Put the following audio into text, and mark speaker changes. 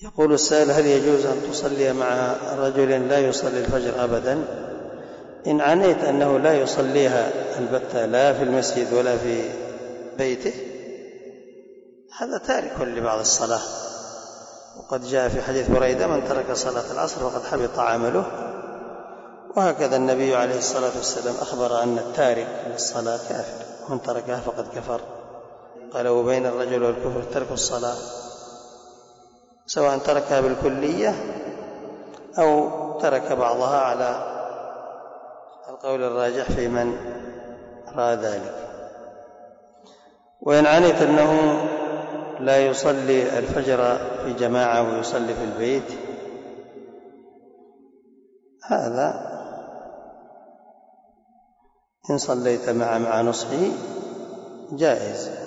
Speaker 1: يقول السائل: هل يجوز أن تصلي مع رجل لا يصلي الفجر أبدا؟ إن عنيت أنه لا يصليها البتة لا في المسجد ولا في بيته، هذا تارك لبعض الصلاة. وقد جاء في حديث بريدة: من ترك صلاة العصر فقد حبط عمله. وهكذا النبي عليه الصلاة والسلام أخبر أن التارك للصلاة كافر، ومن تركها فقد كفر. قال: وبين الرجل والكفر ترك الصلاة، سواء تركها بالكلية أو ترك بعضها على القول الراجح في من رأى ذلك. وإن عنيت أنه لا يصلي الفجر في جماعة ويصلي في البيت، هذا إن صليت مع نصحه جائز.